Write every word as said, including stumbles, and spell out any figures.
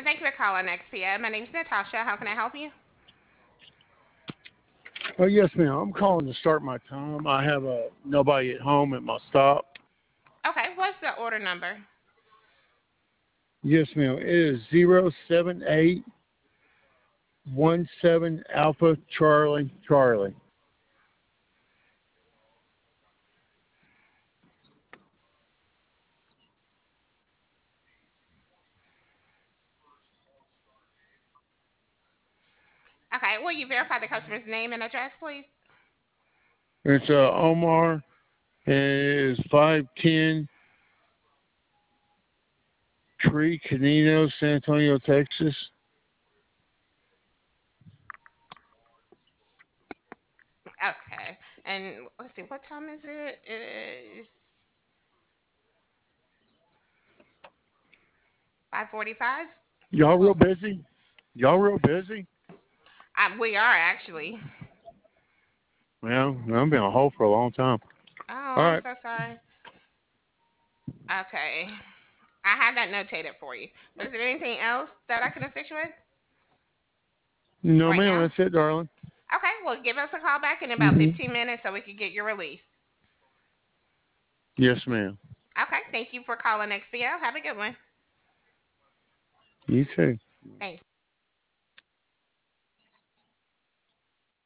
Thank you for calling X P M. My name's Natasha. How can I help you? Oh, yes, ma'am. I'm calling to start my time. I have uh, nobody at home at my stop. Okay, what's the order number? Yes, ma'am. It is zero seven eight one seven Alpha Charlie Charlie. Okay, will you verify the customer's name and address, please? It's uh, Omar, and it is five ten Tree Canino, San Antonio, Texas. Okay, and let's see, what time is it? It is five forty-five. Y'all real Well, busy? Y'all real busy? um, we are actually. Well, I've been on hold for a long time. Oh, All I'm right. so sorry. Okay, I had that notated for you. But is there anything else that I can assist you with No, right ma'am. now? That's it, darling. Okay, well, give us a call back in about hmm fifteen minutes so we can get your release. Yes, ma'am. Okay, thank you for calling X P L. Have a good one. You too. Thanks.